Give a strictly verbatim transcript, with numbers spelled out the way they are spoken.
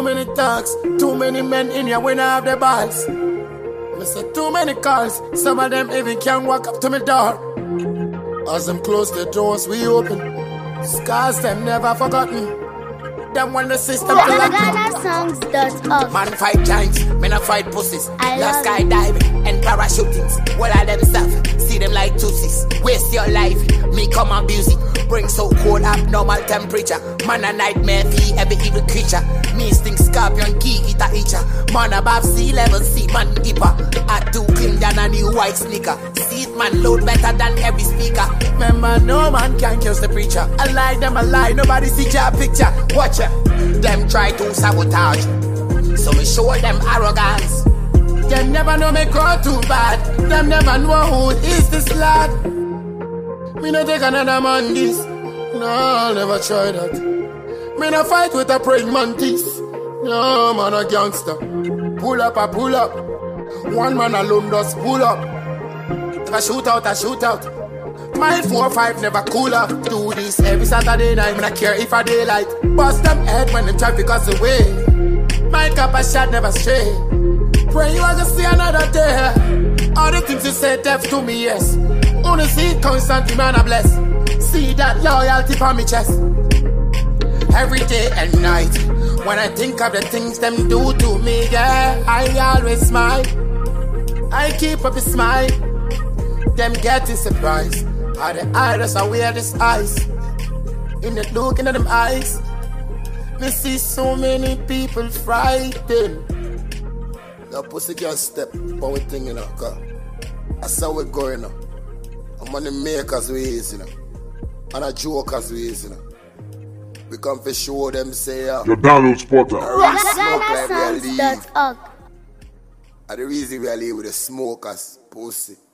too many talks, too many men in here when I have the balls. I said too many calls, some of them even can't walk up to my door. As them close the doors, we open. Scars them never forgotten. Them when the system collect GhanaSongs.org. Man fight giants, men a fight pussies. I Last love skydiving and parachutings. What are them stuff? See them like tussies. Waste your life, me come abuse it. Bring so cold abnormal temperature. Man a nightmare for every evil creature. Me sting scorpion key eat a eater. Man above sea level, see man deeper. I do clean than a new white sneaker. See it man load better than every speaker. Remember no man can kill the preacher. I lie them a lie, nobody see your picture. Watch it. Them try to sabotage, so me show them arrogance. Them never know me grow too bad. Them never know who is this lad. Me no take another man this. No, I'll never try that. Me no fight with a praying mantis. No, man a gangster. Pull up, I pull up. One man alone does pull up. If I shoot out, I shoot out. My four five never cool up. Do this every Saturday night. Me not care if I daylight. Bust them head when them traffic us away. My cup a shot never stray. Pray you are gonna see another day. All the things you say deaf to me, yes. Only see constantly, man I bless. See that loyalty for me chest. Every day and night. When I think of the things them do to me, yeah, I always smile. I keep up a smile. Them getting surprised. All the idols are wear this eyes. In the look into them eyes, me see so many people frightened. The pussy can't step on with thing, you know, cause that's how we going, you know. I'm on the makers ways, you know. And the jokers ways, you know. We come to show them, say, uh, the download spotter. GhanaSongs.org. And the reason we are leave with the smokers, pussy.